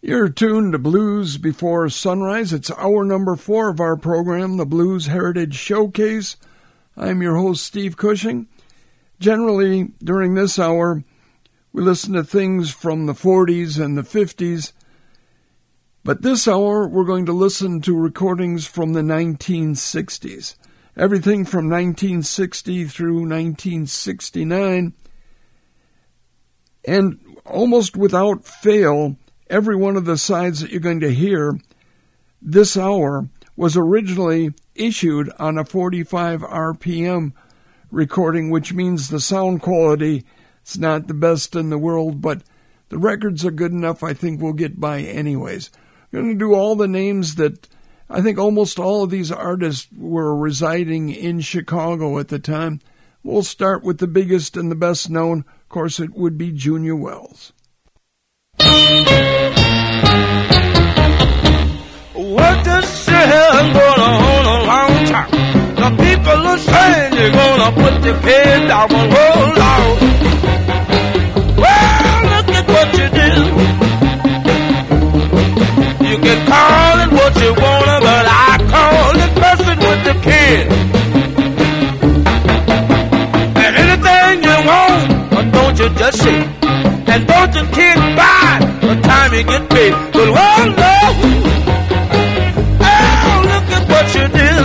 You're tuned to Blues Before Sunrise. It's hour number 4 of our program, the Blues Heritage Showcase. I'm your host, Steve Cushing. Generally, during this hour, we listen to things from the 40s and the 50s. But this hour, we're going to listen to recordings from the 1960s. Everything from 1960 through 1969. And almost without fail, every one of the sides that you're going to hear this hour was originally issued on a 45 RPM recording, which means the sound quality is not the best in the world, but the records are good enough. I think we'll get by anyways. I'm going to do all the names that I think almost all of these artists were residing in Chicago at the time. We'll start with the biggest and the best known. Of course, it would be Junior Wells. What this shit has gone on a long time. The people are saying they're gonna put the kids down the road out. Well, look at what you did. You can call it what you wanna, but I call it messing with the kid. And anything you want, don't you just say. And don't you kick by the time you get paid. But well, no. Oh, look at what you did.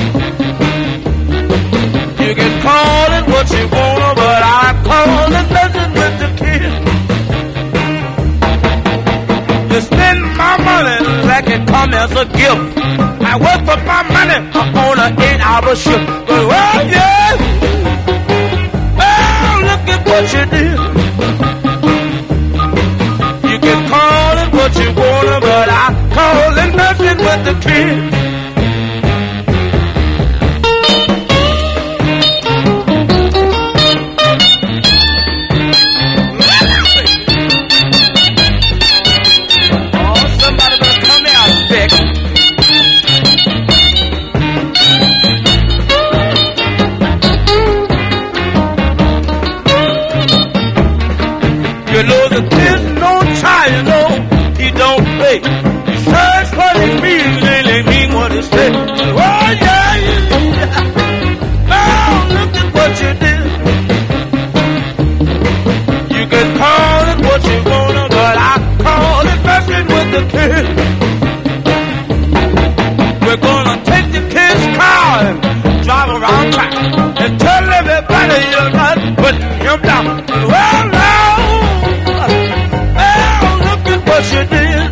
You can call it what you wanna, but I call it messing with the kid. You spend my money like it come as a gift. I work for my money on an 8-hour shift. But well, yeah. Oh, look at what you did. You can call it what you wanna, but I call it nothing but the kid. Oh, somebody better come out, Vic. You know the kid's no child, you know he don't play. He search for his means, really mean what he say. Oh yeah, yeah. Oh, look at what you did. You can call it what you wanna, but I call it messing with the kid. We're gonna take the kid's car and drive around town and tell everybody you're not putting him down. Well, now. What you did.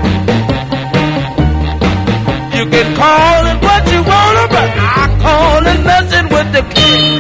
You can call it what you wanna, but I call it messing with the kid.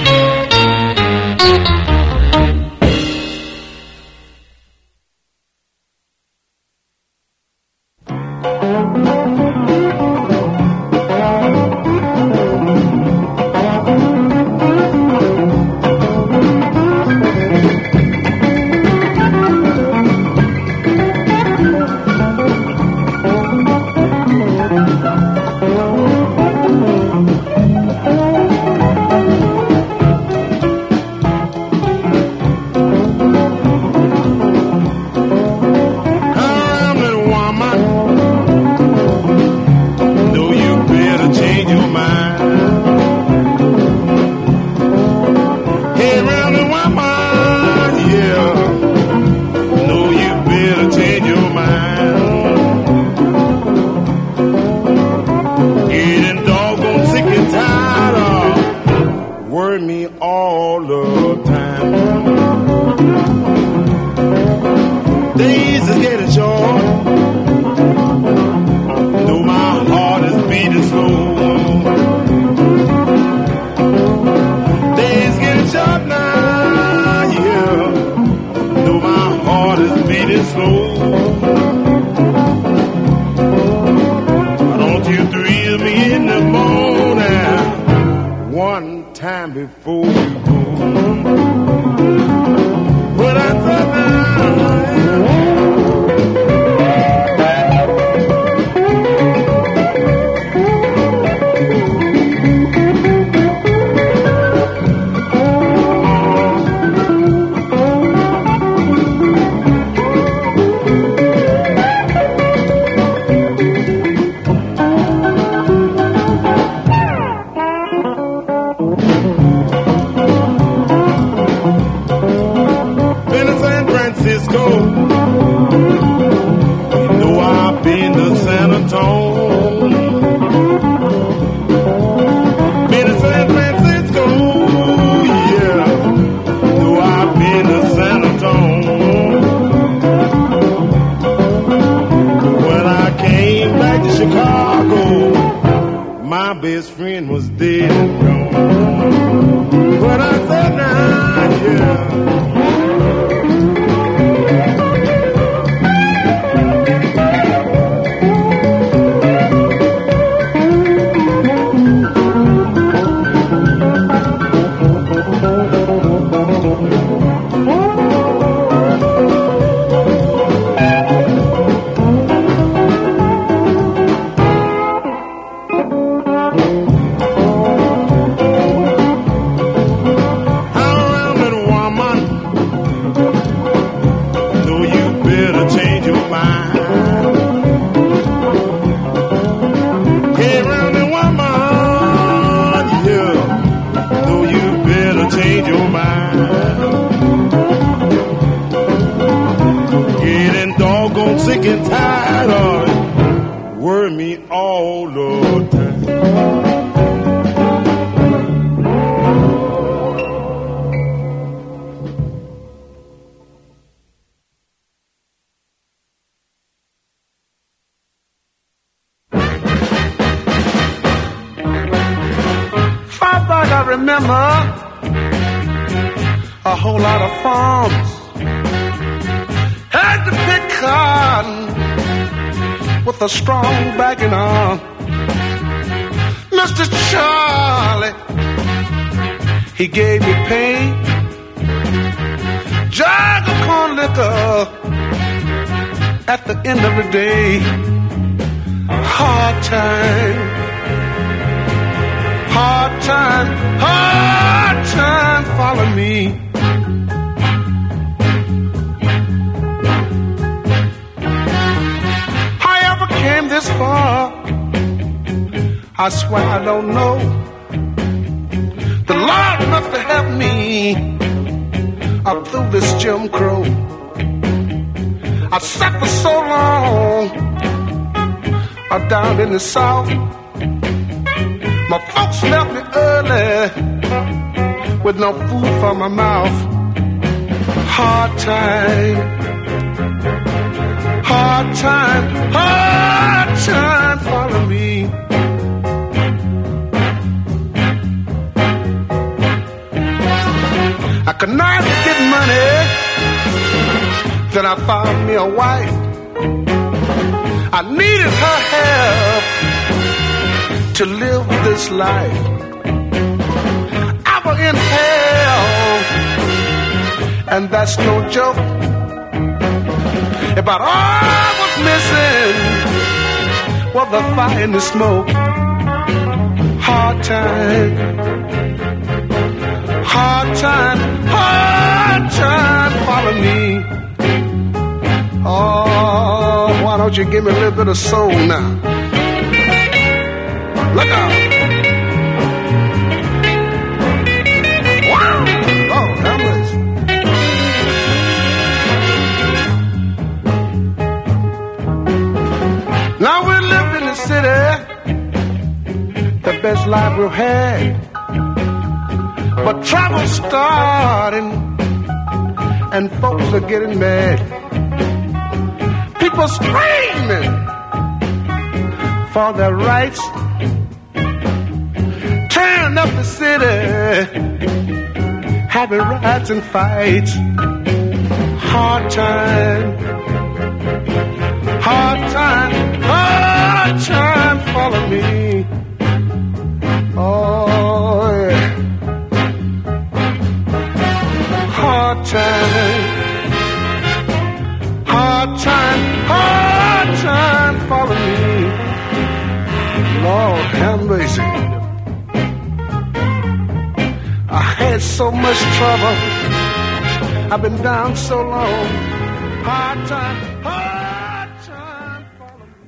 his friend was dead and gone. But I said, nah, yeah. Sick and tired of it, worry me all the time. Far back I remember a whole lot of farms. Had to pick cotton with a strong backing arm. Mr. Charlie, he gave me pain. Jug of corn liquor at the end of the day. Hard time, hard time, hard time, follow me. Came this far, I swear I don't know. The Lord must have helped me up through this Jim Crow. I suffered so long down in the South. My folks left me early with no food for my mouth. Hard time, hard time, hard time, follow me. I could not get money, then I found me a wife. I needed her help to live this life. I was in hell, and that's no joke. But all I was missing was the fire and the smoke. Hard time, hard time, hard time, follow me. Oh, why don't you give me a little bit of soul now? Look out. Wow. Oh, that was... Now we lived in the city, the best life we've had. But trouble's starting, and folks are getting mad. People screaming for their rights. Tearing up the city, having riots and fights. Hard time, hard time, hard time, follow me. Oh, yeah. Hard time, hard time, hard time, follow me. Lord have mercy. I had so much trouble. I've been down so long. Hard time, hard time, follow me.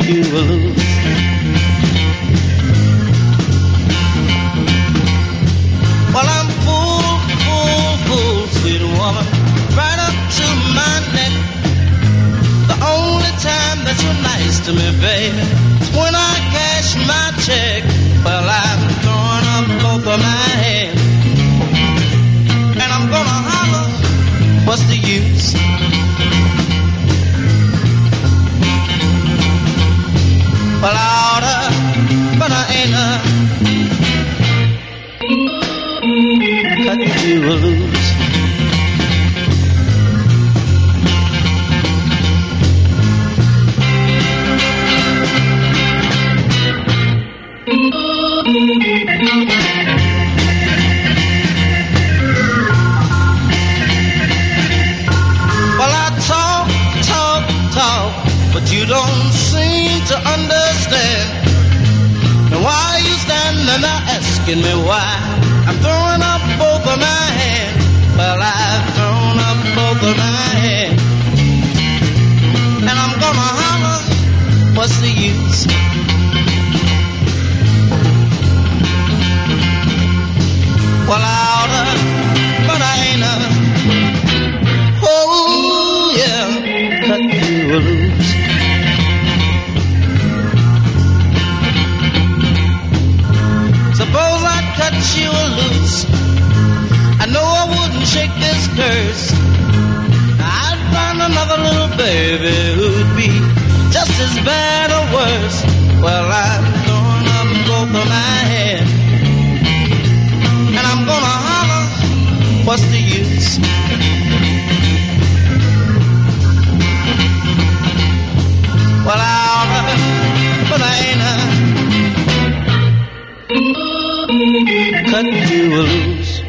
you loose. Well, I'm full, sweet woman, right up to my neck. The only time that you're nice to me, baby, is when I cash my check. Well, I'm throwing up both of my hands, and I'm gonna holler, what's the use? Well, I oughta, but I ain't cut you loose. Well, I talk, but you don't seem to understand. Now why are you standing there asking me why I'm throwing up both of my hands? Well, I've thrown up both of my hands, and I'm gonna holler, what's the use? Well, I oughta, but I ain't oh yeah, cut you loose. Suppose I cut you loose, I know I wouldn't shake this curse. I'd find another little baby who'd be just as bad or worse. Well, I'm throwing up both of my hands, and I'm gonna holler, what's the use? Well, I oughta, but I ain't cut you loose.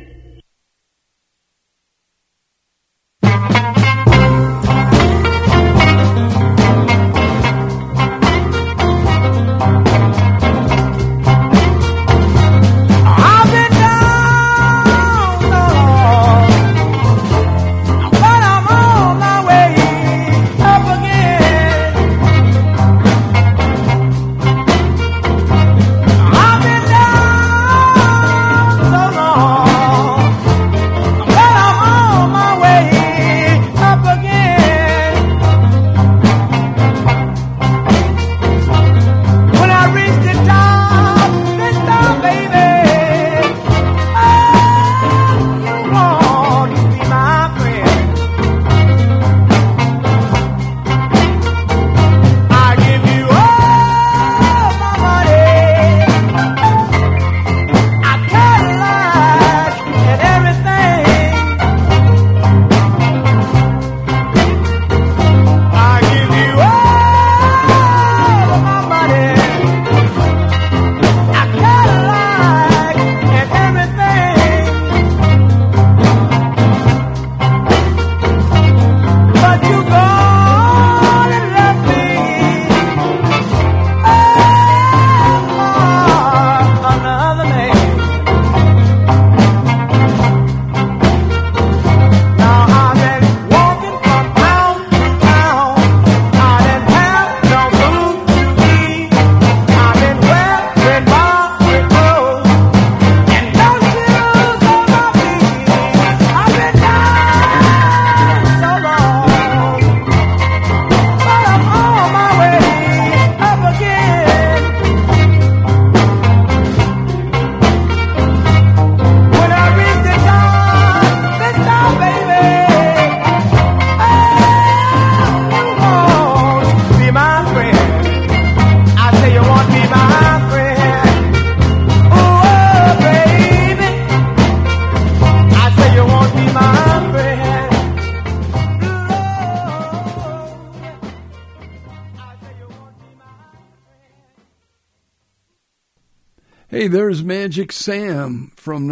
Hey, there's Magic Sam from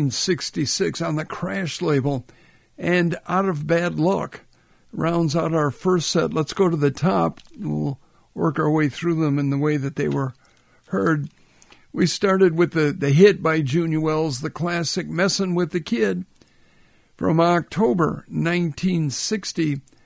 1966 on the Crash label, and Out of Bad Luck rounds out our first set. Let's go to the top. We'll work our way through them in the way that they were heard. We started with the hit by Junior Wells, the classic Messin' with the Kid from October 1960.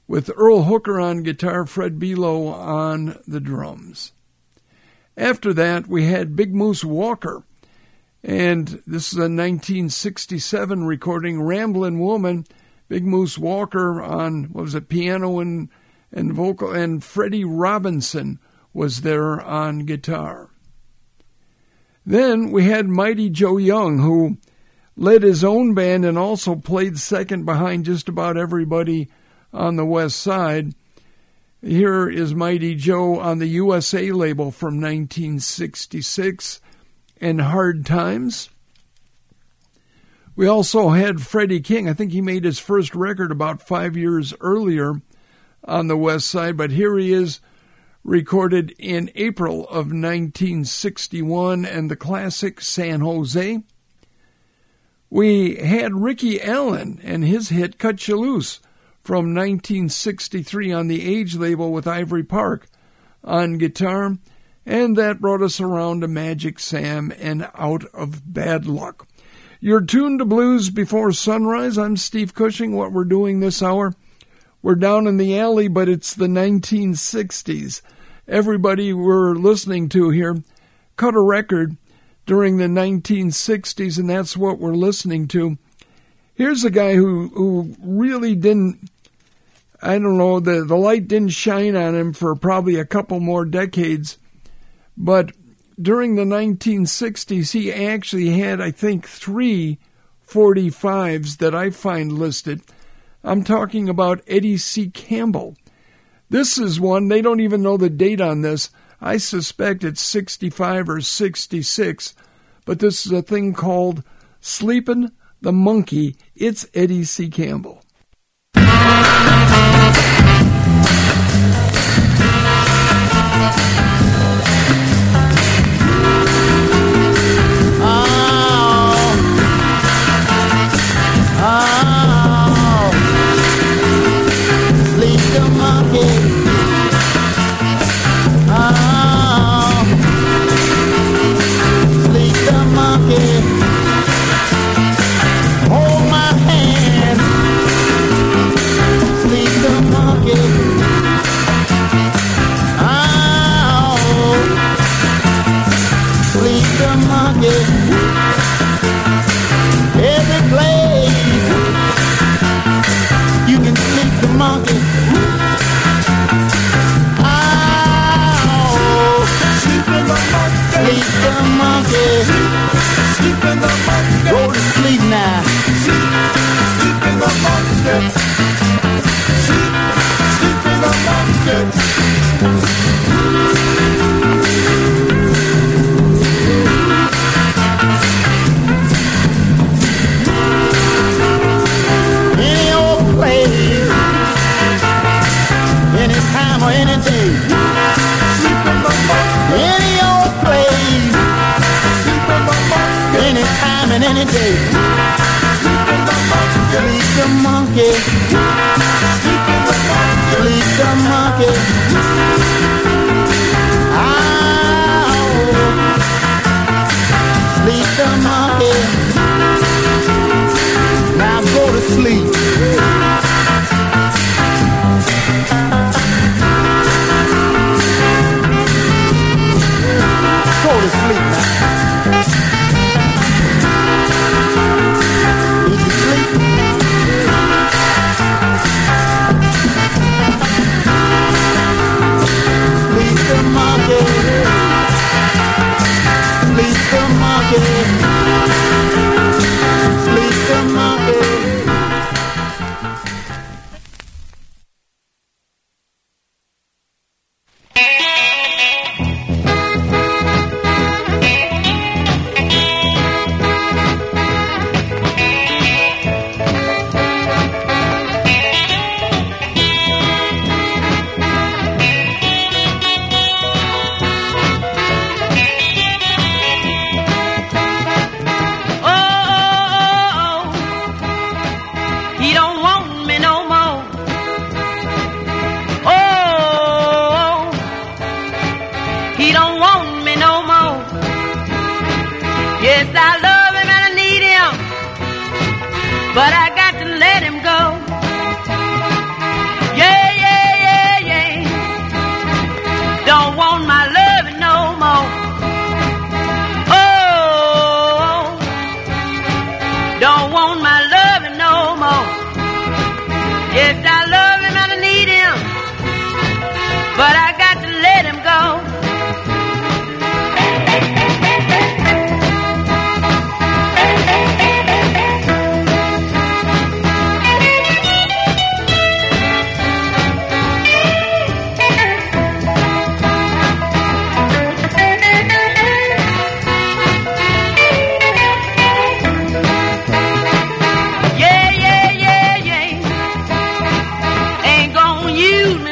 with Earl Hooker on guitar, Fred Below on the drums. After that, we had Big Moose Walker, and this is a 1967 recording, Ramblin' Woman. Big Moose Walker on, piano and vocal, and Freddie Robinson was there on guitar. Then we had Mighty Joe Young, who led his own band and also played second behind just about everybody on the West Side. Here is Mighty Joe on the USA label from 1966 and Hard Times. We also had Freddie King. I think he made his first record about 5 years earlier on the West Side, but here he is recorded in April of 1961 and the classic San Jose. We had Ricky Allen and his hit Cut You Loose from 1963 on the Age label with Ivory Park on guitar, and that brought us around to Magic Sam and Out of Bad Luck. You're tuned to Blues Before Sunrise. I'm Steve Cushing. What we're doing this hour, we're down in the alley, but it's the 1960s. Everybody we're listening to here cut a record during the 1960s, and that's what we're listening to. Here's a guy who really didn't, the light didn't shine on him for probably a couple more decades, but during the 1960s, he actually had, I think, 3 45s that I find listed. I'm talking about Eddie C. Campbell. This is one, they don't even know the date on this. I suspect it's 65 or 66, but this is a thing called Sleepin' the Monkey. It's Eddie C. Campbell.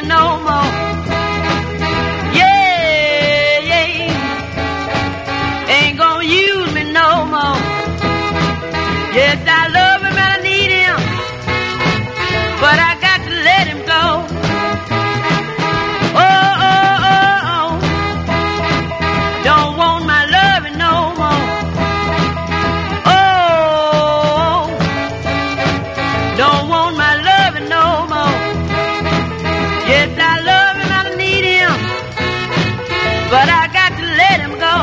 no more. Yeah, yeah. Ain't gonna use me no more. Yes, I love him and I need him, but I got to let him go. Oh, oh, oh, oh. Don't want my loving no more. Oh, don't want my loving no more. Yes, I love him and I need him, but I got to let him go.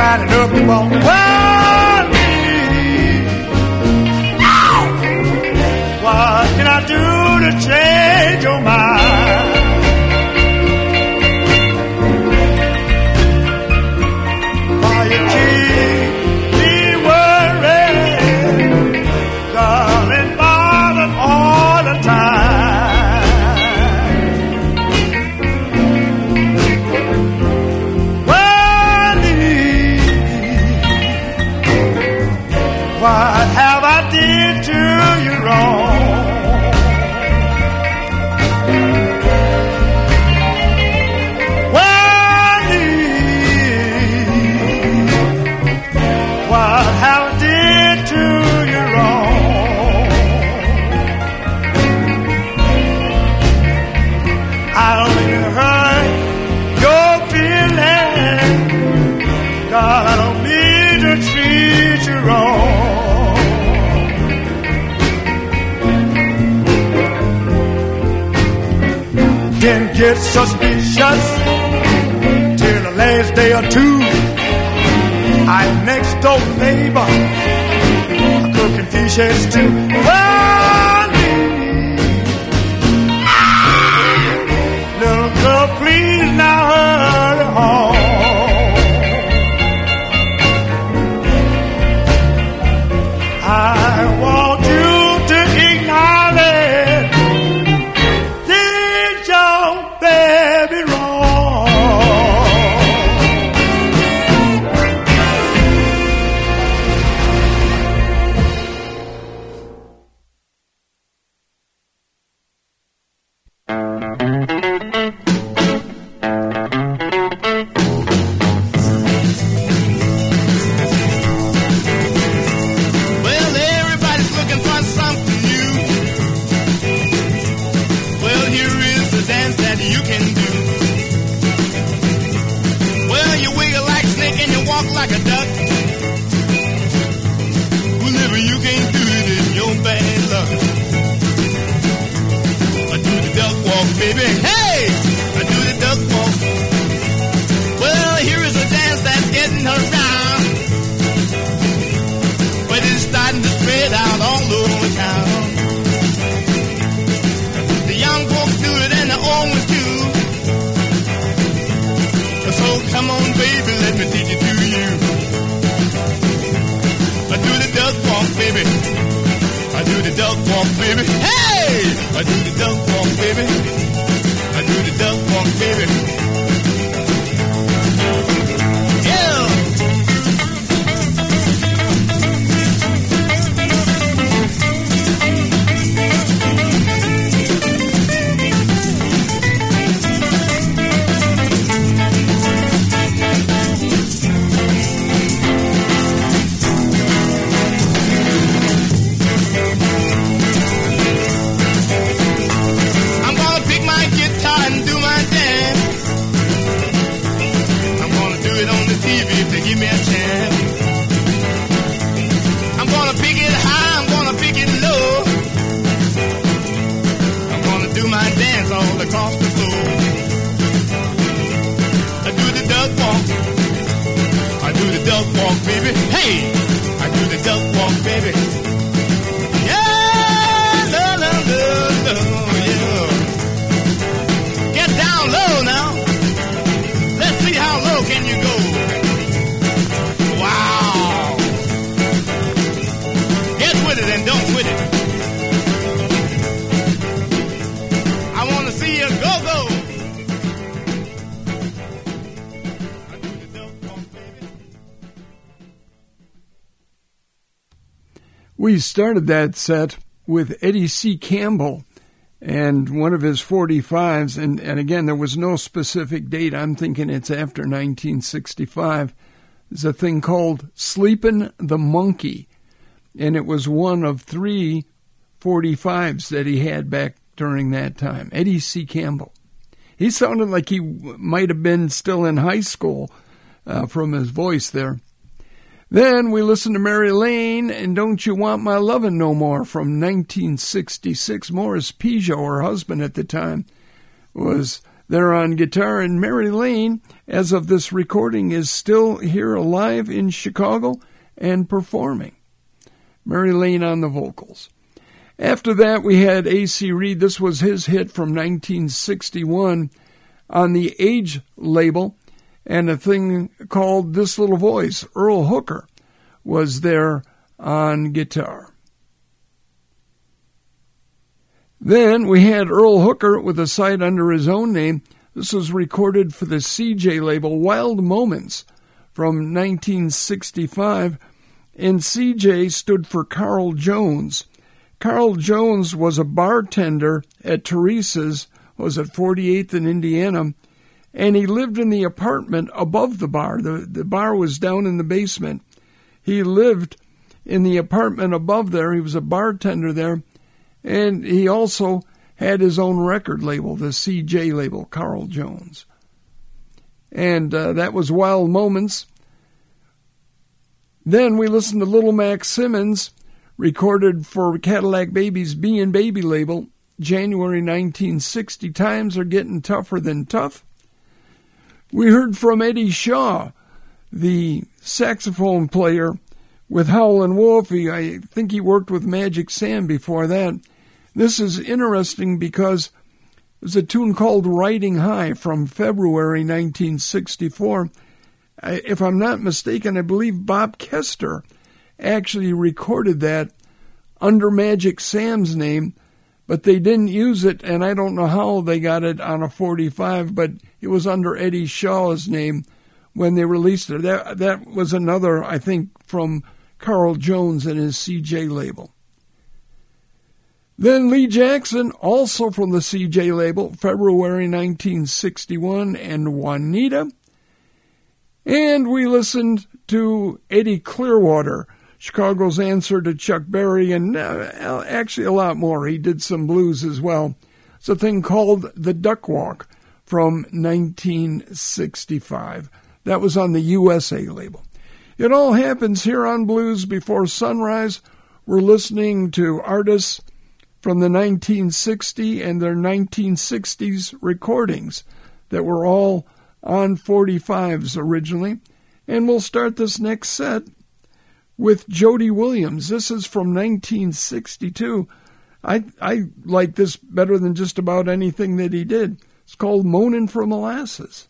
lining up the ball. What can I do to change your mind? Why you keep me worried, darling, bothered all the time? What have I did to you wrong? What have I did to you wrong? I don't mean to hurt your feelings, God, I don't mean to treat you wrong. Didn't get suspicious till the last day or two. I'm next door neighbor, cooking fish heads too. Little girl, please now hurry home. I want you to acknowledge did your baby wrong. Well, everybody's looking for something new. Well, here is a dance that you can do. Well, you wiggle like a snake and you walk like a duck. Whenever you can't do it, it's your bad luck. I do the duck walk, baby. Hey! I do the duck walk. Well, here is a dance that's getting around. But it's starting to spread out all over town. The young folks do it and the old ones too. So come on, baby, let me teach it to you. I do the duck walk, baby. I do the duck walk, baby. Hey! I do the duck walk, baby. I do the duck walk, baby. Yeah! I'm gonna pick my guitar and do my dance. I'm gonna do it on the TV if they give me a chance. I'm gonna pick it high, I'm gonna pick it low. I'm gonna do my dance all across the floor. I do the duck walk. I do the duck walk, baby. Hey! I do the duck walk, baby. Yeah! La, la, la, la, yeah. Get down low now. Let's see how low can you go. Wow. Get with it and don't quit it. I want to see you go. I do the duck walk, baby. We started that set with Eddie C. Campbell and one of his 45s, and again, there was no specific date. I'm thinking it's after 1965. There's a thing called Sleepin' the Monkey, and it was one of 3 45s that he had back during that time. Eddie C. Campbell. He sounded like he might have been still in high school from his voice there. Then we listened to Mary Lane and Don't You Want My Lovin' No More from 1966. Morris Pigeot, her husband at the time, was there on guitar, and Mary Lane, as of this recording, is still here alive in Chicago and performing. Mary Lane on the vocals. After that, we had A.C. Reed. This was his hit from 1961 on the Age label, and a thing called This Little Voice. Earl Hooker was there on guitar. Then we had Earl Hooker with a side under his own name. This was recorded for the CJ label, Wild Moments, from 1965, and CJ stood for Carl Jones. Carl Jones was a bartender at Teresa's, was at 48th in Indiana, and he lived in the apartment above the bar. The bar was down in the basement. He lived in the apartment above there. He was a bartender there, and he also had his own record label, the CJ label, Carl Jones. And that was Wild Moments. Then we listened to Little Max Simmons, recorded for Cadillac Baby's Bein' Baby label, January 1960. Times are getting tougher than tough. We heard from Eddie Shaw, the saxophone player with Howlin' Wolf. I think he worked with Magic Sam before that. This is interesting because there's a tune called Riding High from February 1964. If I'm not mistaken, I believe Bob Kester actually recorded that under Magic Sam's name, but they didn't use it, and I don't know how they got it on a 45, but it was under Eddie Shaw's name when they released it. That was another, I think, from Carl Jones and his CJ label. Then Lee Jackson, also from the CJ label, February 1961, and Juanita. And we listened to Eddie Clearwater, Chicago's answer to Chuck Berry, and actually a lot more. He did some blues as well. It's a thing called The Duck Walk from 1965. That was on the USA label. It all happens here on Blues Before Sunrise. We're listening to artists from the 1960s and their 1960s recordings that were all on 45s originally. And we'll start this next set with Jody Williams. This is from 1962. I like this better than just about anything that he did. It's called Moanin' for Molasses.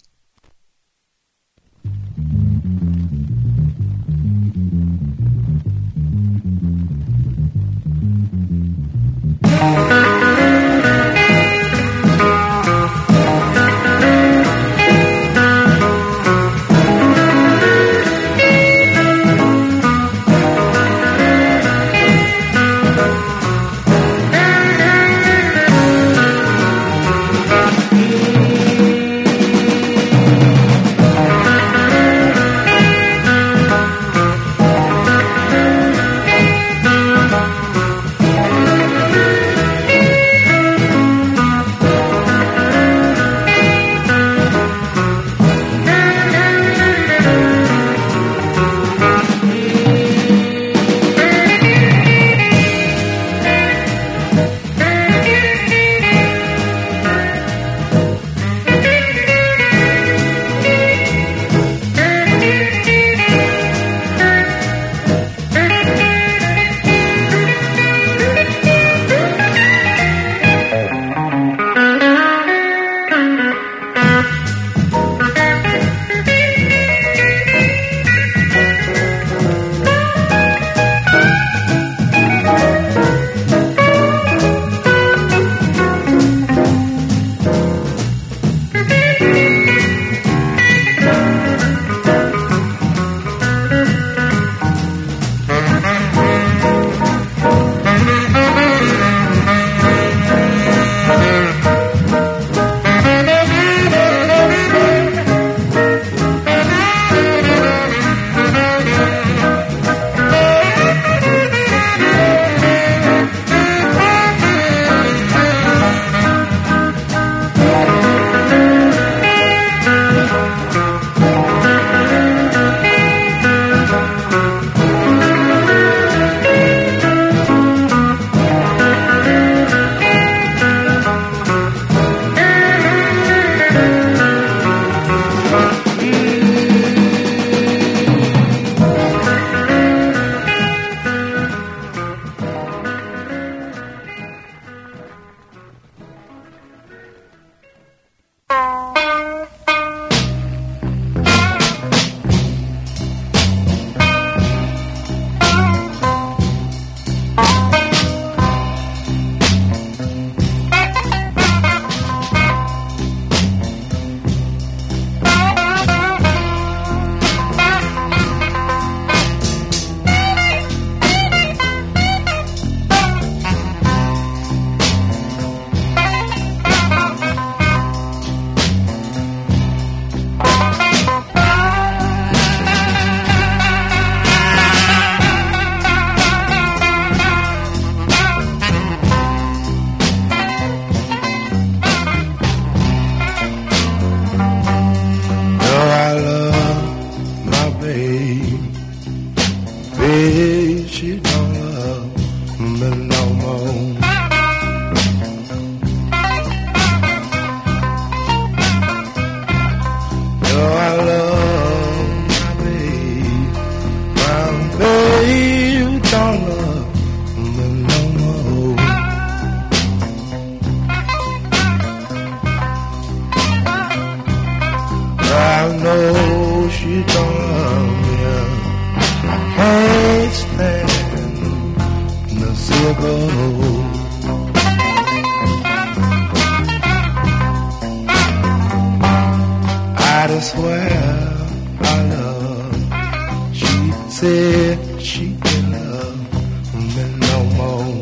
said she didn't love me no more.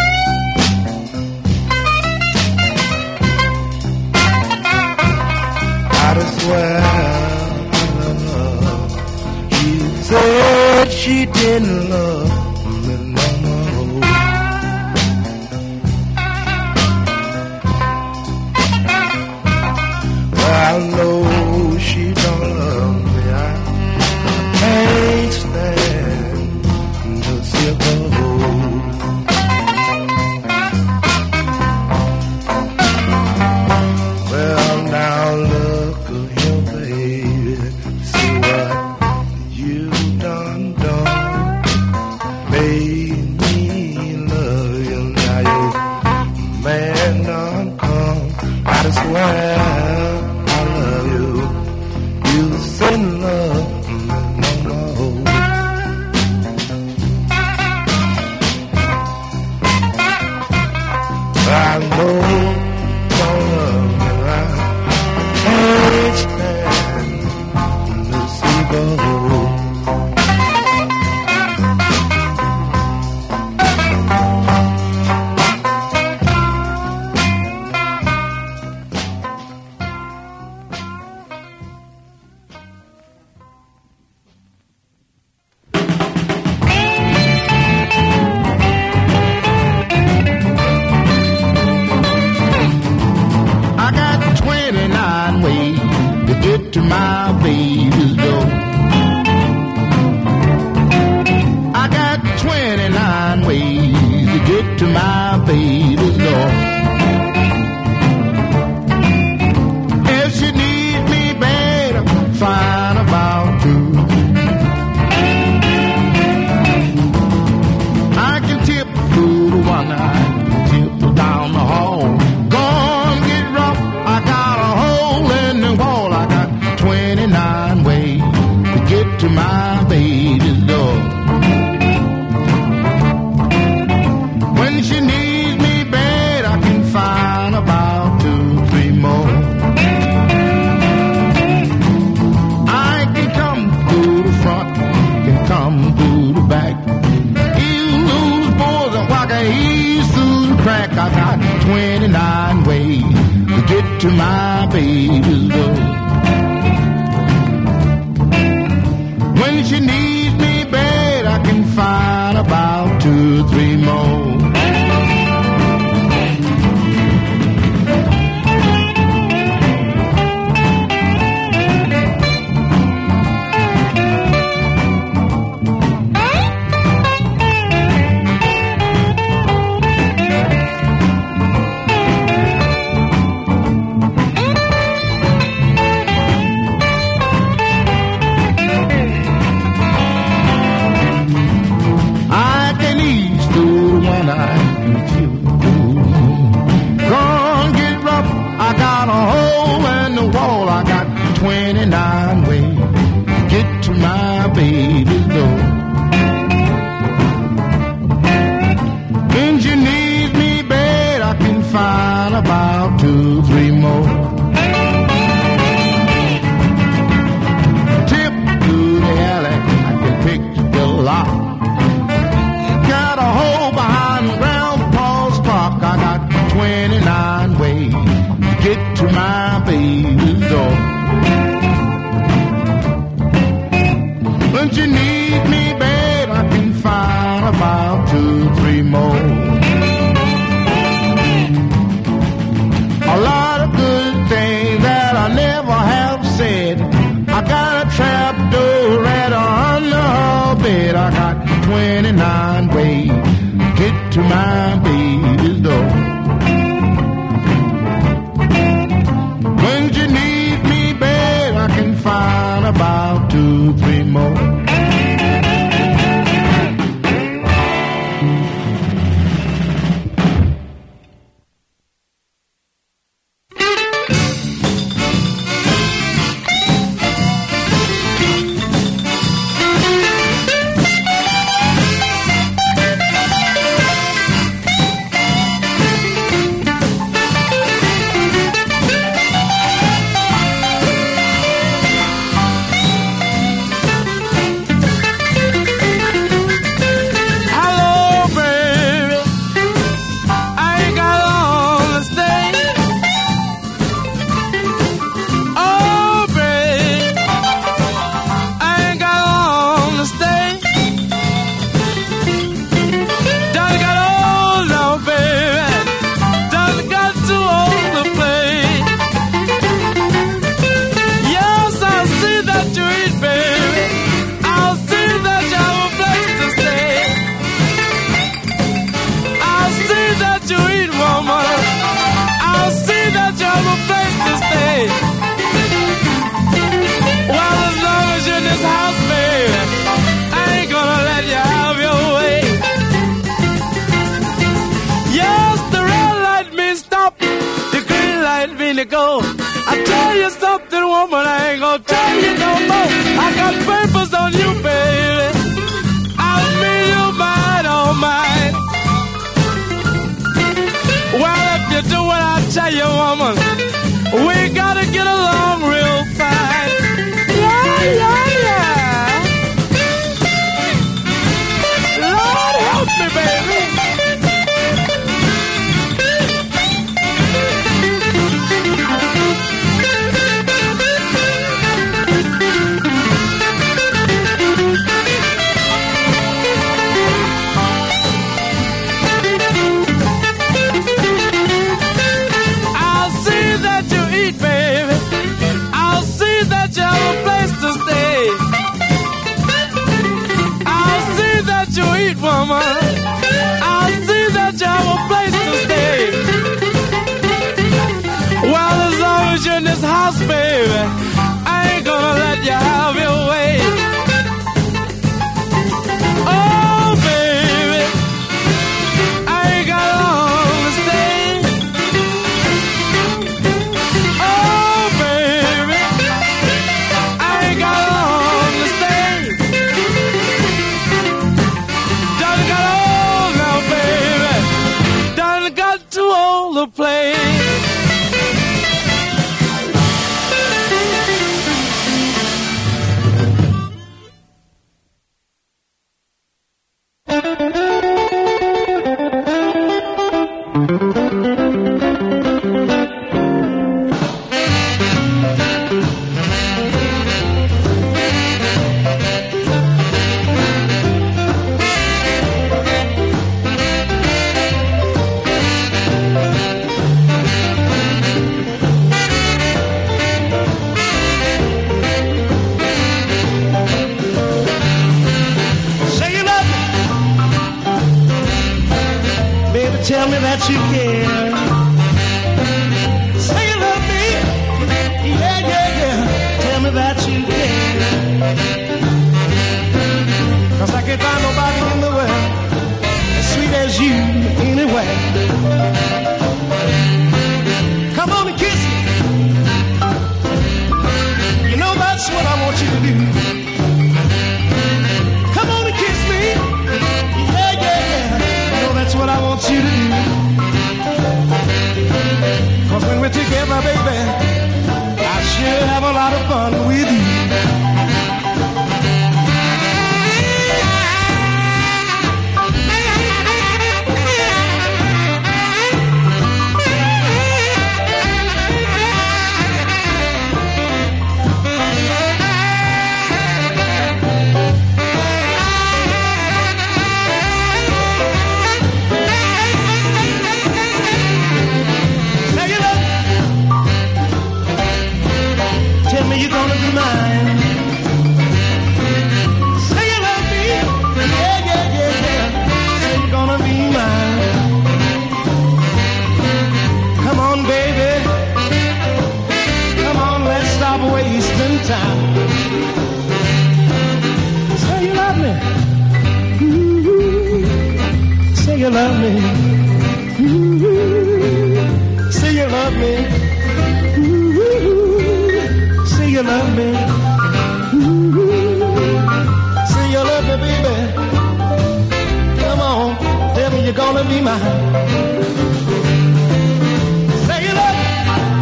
I swear I love her. She said she didn't love me no more. Well, I know she don't love me. I can't stand to see her go. Well, now look here, baby, see what you done. Made me love you. Now you man done come. I swear I love you. You said love me no more. I know don't love me. I can't stand to see you go. but I ain't gonna tell you no more. I got papers on you, baby. I'll meet you mine, oh mine. Well, if you do what I tell you, woman, we gotta get along real fine. Yeah, yeah, yeah. Lord help me, baby. Woman, I see that you have a place to stay. Well, as long as you're in this house, baby, I ain't gonna let you have your way. Oh, baby, I ain't got long to stay. Oh, baby, I ain't got long to stay. Too old to play. Tell me that you care. Say you love me. Yeah, yeah, yeah. Tell me that you care. 'Cause I can't find nobody in the world as sweet as you anyway. Come on and kiss me. You know that's what I want you to do. Come on and kiss me. Yeah, yeah, yeah. You know that's what I want you to do. 'Cause when we're together, baby, I sure have a lot of fun with you. You're gonna be mine. Say you love me. Yeah, yeah, yeah, yeah. Say you're gonna be mine. Come on, baby. Come on, let's stop wasting time. Say you love me. Ooh, say you love me. Ooh, say you love me. Say you love me. Ooh, say you love me, baby. Come on, tell me you're gonna be mine. Say you love me.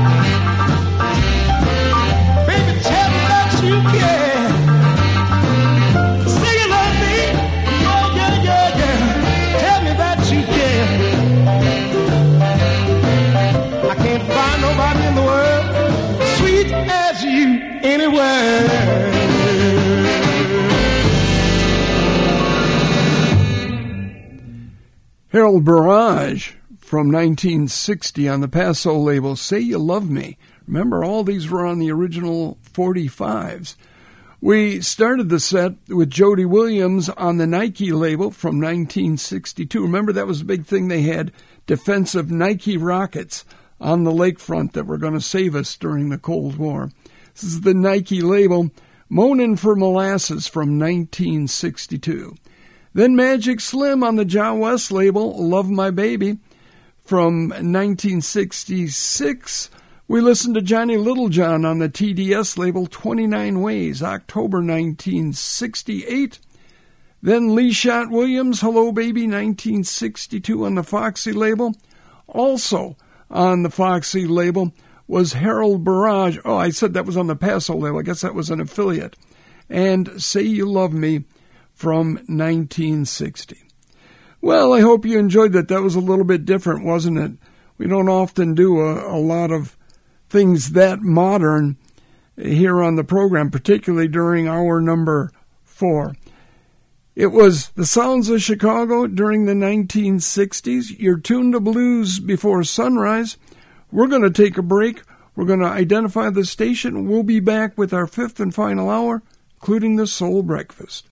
Baby, tell me that you care. Say you love me. Yeah, yeah, yeah, yeah. Tell me that you care. I can't find nobody in the world sweet as you anywhere. Harold Barrage from 1960 on the Paso label, Say You Love Me. Remember, all these were on the original 45s. We started the set with Jody Williams on the Nike label from 1962. Remember, that was a big thing. They had defensive Nike rockets on the lakefront that were going to save us during the Cold War. This is the Nike label, Moanin' for Molasses from 1962. Then Magic Slim on the John West label, Love My Baby from 1966. We listened to Johnny Littlejohn on the TDS label 29 Ways, October 1968. Then Lee Shot Williams, Hello Baby, 1962 on the Foxy label. Also on the Foxy label was Harold Barrage. Oh, I said that was on the Paso label. I guess that was an affiliate. And Say You Love Me from 1960. Well, I hope you enjoyed that. That was a little bit different, wasn't it? We don't often do a lot of things that modern here on the program, particularly during hour number 4. It was the sounds of Chicago during the 1960s. You're tuned to Blues Before Sunrise. We're going to take a break. We're going to identify the station. We'll be back with our 5th and final hour, including the Soul Breakfast.